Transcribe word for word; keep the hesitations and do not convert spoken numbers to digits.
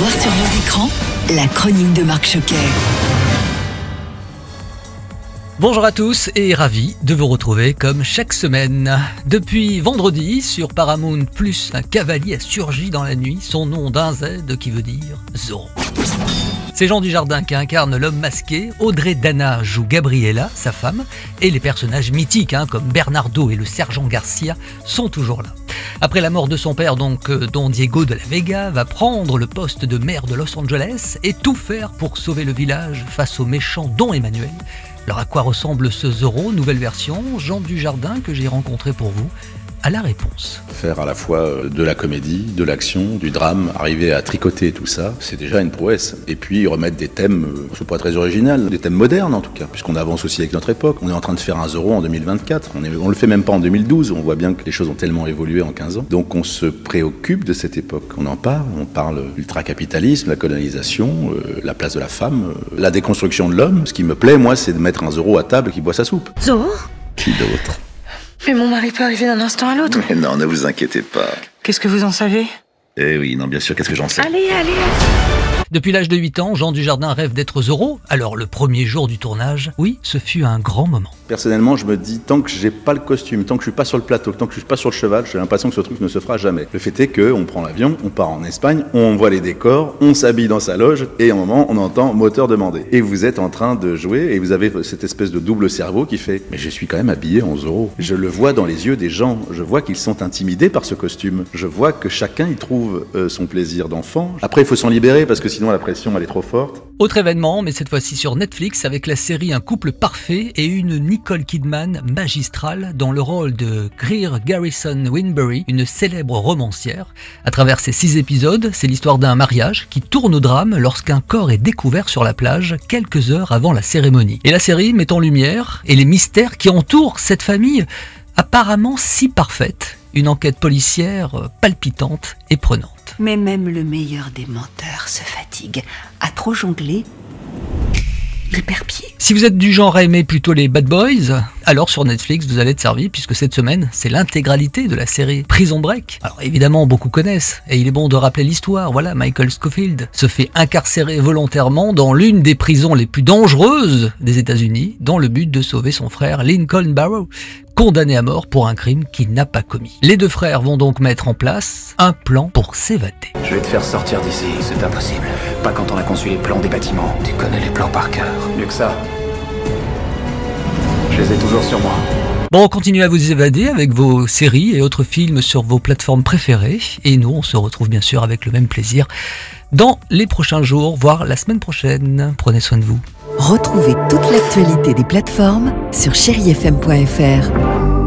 soir sur vos écrans, la chronique de Marc Choquet. Bonjour à tous et ravi de vous retrouver comme chaque semaine. Depuis vendredi, sur Paramount plus, un cavalier a surgi dans la nuit, son nom d'un Z qui veut dire Zorro. C'est Jean Dujardin qui incarne l'homme masqué, Audrey Dana joue Gabriella, sa femme, et les personnages mythiques hein, comme Bernardo et le sergent Garcia sont toujours là. Après la mort de son père, donc, Don Diego de la Vega va prendre le poste de maire de Los Angeles et tout faire pour sauver le village face au méchant Don Emmanuel. Alors à quoi ressemble ce Zorro, nouvelle version, Jean Dujardin que j'ai rencontré pour vous, à la réponse. Faire à la fois de la comédie, de l'action, du drame, arriver à tricoter tout ça, c'est déjà une prouesse. Et puis remettre des thèmes, c'est pas très original, des thèmes modernes en tout cas, puisqu'on avance aussi avec notre époque. On est en train de faire un Zorro en deux mille vingt-quatre, on, est, on le fait même pas en deux mille douze, on voit bien que les choses ont tellement évolué en quinze ans. Donc on se préoccupe de cette époque, on en parle, on parle ultra-capitalisme, la colonisation, euh, la place de la femme, euh, la déconstruction de l'homme. Ce qui me plaît, moi, c'est de mettre un Zorro à table qui boit sa soupe. Zorro ? Qui d'autre ? Mais mon mari peut arriver d'un instant à l'autre. Mais non, ne vous inquiétez pas. Qu'est-ce que vous en savez ? Eh oui, non, bien sûr, qu'est-ce que j'en sais ? Allez, allez. Depuis l'âge de huit ans, Jean Dujardin rêve d'être Zorro. Alors le premier jour du tournage, oui, ce fut un grand moment. Personnellement, je me dis, tant que j'ai pas le costume, tant que je suis pas sur le plateau, tant que je suis pas sur le cheval, j'ai l'impression que ce truc ne se fera jamais. Le fait est que on prend l'avion, on part en Espagne, on voit les décors, on s'habille dans sa loge, et à un moment, on entend moteur demandé. Et vous êtes en train de jouer, et vous avez cette espèce de double cerveau qui fait, mais je suis quand même habillé en Zorro. Je le vois dans les yeux des gens, je vois qu'ils sont intimidés par ce costume. Je vois que chacun y trouve euh, son plaisir d'enfant. Après, il faut s'en libérer, parce que sinon la pression, elle est trop forte. Autre événement, mais cette fois-ci sur Netflix, avec la série Un couple parfait et une Nicole Kidman magistrale dans le rôle de Greer Garrison Winbury, une célèbre romancière. À travers ces six épisodes, c'est l'histoire d'un mariage qui tourne au drame lorsqu'un corps est découvert sur la plage quelques heures avant la cérémonie. Et la série met en lumière et les mystères qui entourent cette famille apparemment si parfaite. Une enquête policière palpitante et prenante. Mais même le meilleur des menteurs se fatigue. À trop jongler, il perd pied. Si vous êtes du genre à aimer plutôt les bad boys, alors sur Netflix vous allez être servi puisque cette semaine c'est l'intégralité de la série Prison Break. Alors évidemment beaucoup connaissent et il est bon de rappeler l'histoire. Voilà, Michael Scofield se fait incarcérer volontairement dans l'une des prisons les plus dangereuses des États-Unis dans le but de sauver son frère Lincoln Barrow, condamné à mort pour un crime qu'il n'a pas commis. Les deux frères vont donc mettre en place un plan pour s'évader. Je vais te faire sortir d'ici, c'est impossible. Pas quand on a conçu les plans des bâtiments. Tu connais les plans par cœur. Mieux que ça. Je les ai toujours sur moi. Bon, continuez à vous évader avec vos séries et autres films sur vos plateformes préférées. Et nous, on se retrouve bien sûr avec le même plaisir dans les prochains jours, voire la semaine prochaine. Prenez soin de vous. Retrouvez toute l'actualité des plateformes sur chéri f m point f r.